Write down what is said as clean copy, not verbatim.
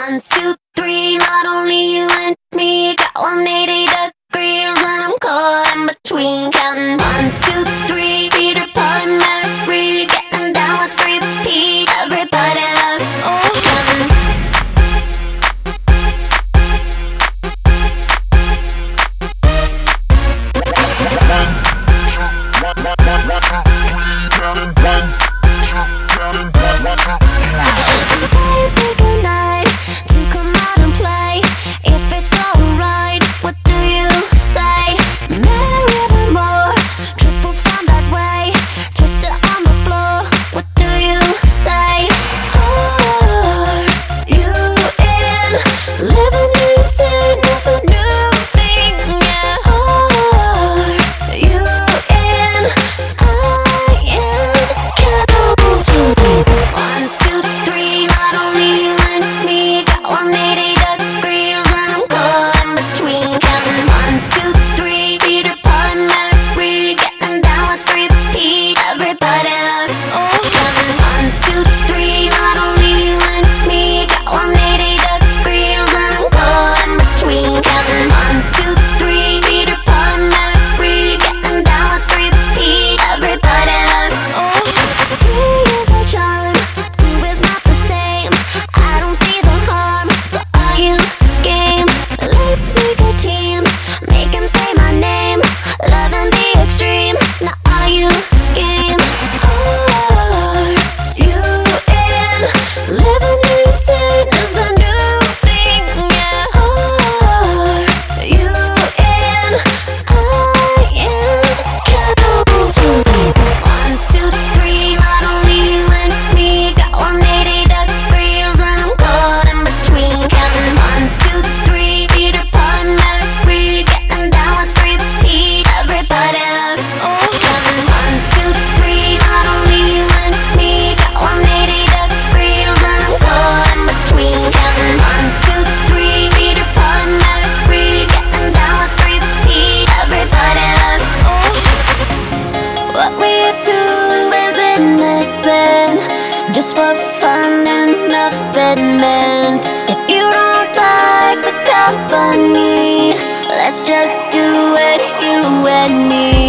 1, 2, 3, not only you and me. Got 180 degrees and I'm caught in between. Counting 1, 2, 3, Peter Pan, Mary, getting down with 3P. Everybody loves counting. Pick a night to come out and play. If it's alright, what do you say? Marry the more, triple fun that way. Twist it on the floor, what do you say? Are you in? Living in sin is the new thing, yeah. Are you in? I am. Count to me. 1, 2, 3, not only you and me. Got 180 degrees and I'm caught in between. Counting 1, 2, 3, Peter Pan, Mary, getting down with 3P. Everybody loves counting 1, 2, 3, not only you and me. Got 180 degrees and I'm caught in between. Counting 1, 2, 3, Peter Pan, Mary, getting down with 3P. Everybody loves 3 is a charm, 2 is not the same. I don't see the harm, so are you game? Let's make a team, make him say my name. Loving the extreme, now are you game? Are you in? Living in sin is the new thing, yeah. Are you in? I am. Count to me. 1, 2, 3, not only you and me. Got 180 degrees and I'm caught in between. Counting 1, 2, 3, Peter Pan, Mary, getting down with 3P. Everybody loves counting 1, 2, 3, not only you and me. Got 180 degrees and I'm caught in between. Counting 1, 2, 3, Peter Pan, Mary, getting down with 3P. Everybody loves what we do is innocent, just for fun and nothing meant. If you don't like the company, let's just do it, you and me.